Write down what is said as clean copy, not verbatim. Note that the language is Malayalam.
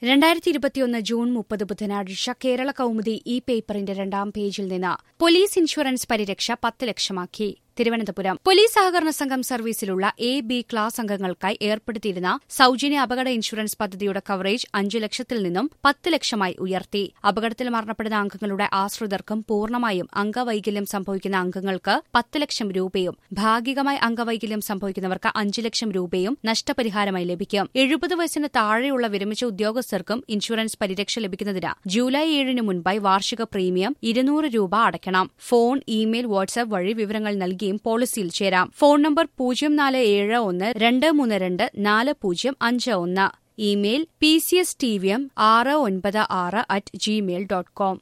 2021 ജൂൺ 30 ബുധനാഴ്ച കേരള കൗമുദി ഈ പേപ്പറിന്റെ 2ാം പേജിൽ നിന്ന് പോലീസ് ഇൻഷുറൻസ് പരിരക്ഷ 10 ലക്ഷമാക്കി. തിരുവനന്തപുരം പോലീസ് സഹകരണ സംഘം സർവീസിലുള്ള എ, ബി ക്ലാസ് അംഗങ്ങൾക്കായി ഏർപ്പെടുത്തിയിരുന്ന സൌജന്യ അപകട ഇൻഷുറൻസ് പദ്ധതിയുടെ കവറേജ് 5 ലക്ഷത്തിൽ നിന്നും 10 ലക്ഷമായി ഉയർത്തി. അപകടത്തിൽ മരണപ്പെടുന്ന അംഗങ്ങളുടെ ആശ്രിതർക്കും പൂർണ്ണമായും അംഗവൈകല്യം സംഭവിക്കുന്ന അംഗങ്ങൾക്ക് 10 ലക്ഷം രൂപയും ഭാഗികമായി അംഗവൈകല്യം സംഭവിക്കുന്നവർക്ക് 5 ലക്ഷം രൂപയും നഷ്ടപരിഹാരമായി ലഭിക്കും. 70 വയസ്സിന് താഴെയുള്ള വിരമിച്ച ഉദ്യോഗസ്ഥർക്കും ഇൻഷുറൻസ് പരിരക്ഷ ലഭിക്കുന്നതിന് ജൂലൈ 7 മുൻപായി വാർഷിക പ്രീമിയം 200 രൂപ അടയ്ക്കണം. ഫോൺ, ഇമെയിൽ, വാട്സ്ആപ്പ് വഴി വിവരങ്ങൾ നൽകിയും പോളിസിയിൽ ചേരാം. Phone number 0471-232-4051. Email pcstvm696@gmail.com.